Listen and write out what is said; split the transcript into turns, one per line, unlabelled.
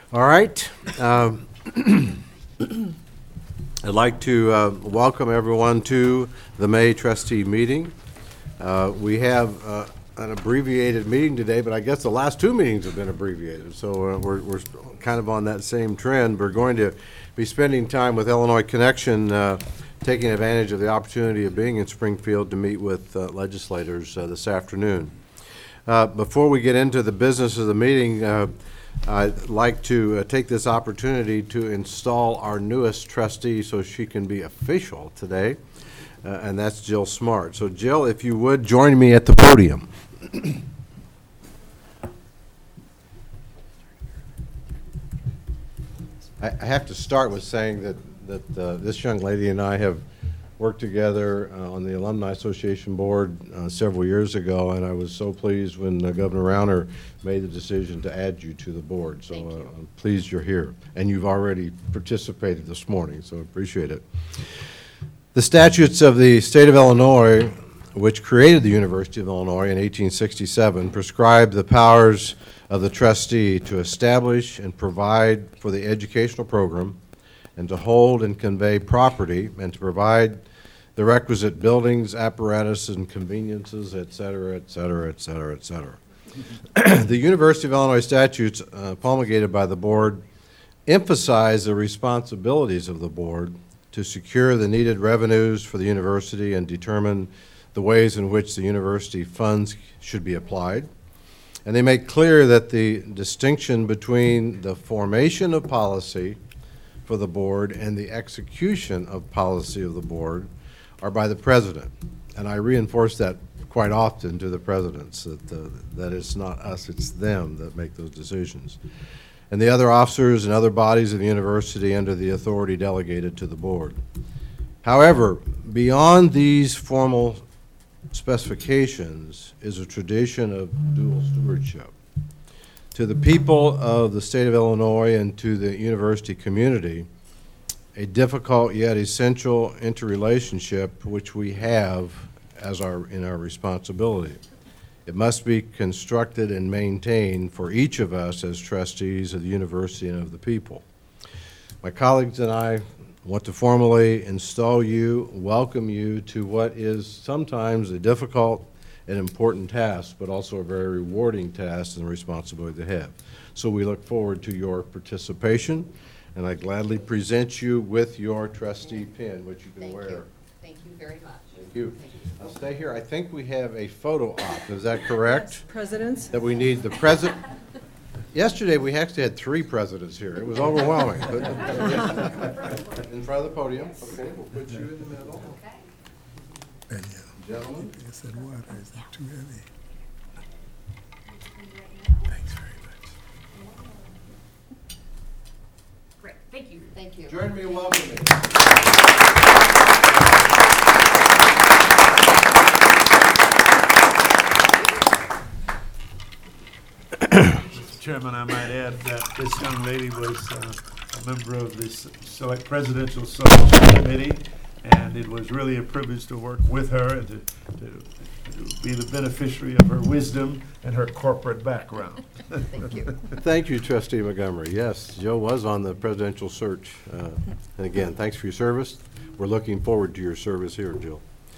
All right. I'd like to welcome everyone to the May trustee meeting. We have an abbreviated meeting today, but I guess the last two meetings have been abbreviated, so we're kind of on that same trend. We're going to be spending time with Illinois Connection, taking advantage of the opportunity of being in Springfield to meet with legislators this afternoon. Before we get into the business of the meeting, I'd like to take this opportunity to install our newest trustee so she can be official today, and that's Jill Smart. So Jill, if you would, join me at the podium. I have to start with saying that this young lady and I have worked together on the Alumni Association board several years ago, and I was so pleased when Governor Rauner made the decision to add you to the board. So I'm pleased you're here, and you've already participated this morning, so I appreciate it. The statutes of the state of Illinois, which created the University of Illinois in 1867, prescribe the powers of the trustee to establish and provide for the educational program, and to hold and convey property, and to provide the requisite buildings, apparatus, and conveniences, et cetera, et cetera, et cetera, et cetera. The University of Illinois statutes promulgated by the board emphasize the responsibilities of the board to secure the needed revenues for the university and determine the ways in which the university funds should be applied. And they make clear that the distinction between the formation of policy for the board and the execution of policy of the board are by the president. And I reinforce that quite often to the presidents, that it's not us, it's them that make those decisions. And the other officers and other bodies of the university under the authority delegated to the board. However, beyond these formal specifications is a tradition of dual stewardship. To the people of the state of Illinois and to the university community, a difficult yet essential interrelationship which we have as in our responsibility. It must be constructed and maintained for each of us as trustees of the university and of the people. My colleagues and I want to formally install you, welcome you to what is sometimes a difficult and important task, but also a very rewarding task and responsibility to have. So we look forward to your participation, and I gladly present you with your trustee pin, which you can wear.
Thank you very much.
Thank you. I'll stay here. I think we have a photo op. Is that correct?
Yes, presidents.
That we need the president. Yesterday we actually had 3 presidents here. It was overwhelming. But in front of the podium. Okay, we'll put you in the middle.
Okay.
Gentlemen.
I said, water is too heavy. Thanks very much.
Great. Thank you. Thank you.
Join me in welcoming.
Mr. Chairman, I might add that this young lady was a member of this presidential selection committee, and it was really a privilege to work with her and to be the beneficiary of her wisdom and her corporate background.
Thank you.
Thank you, Trustee Montgomery. Yes, Joe was on the presidential search. And again, thanks for your service. We're looking forward to your service here, Jill.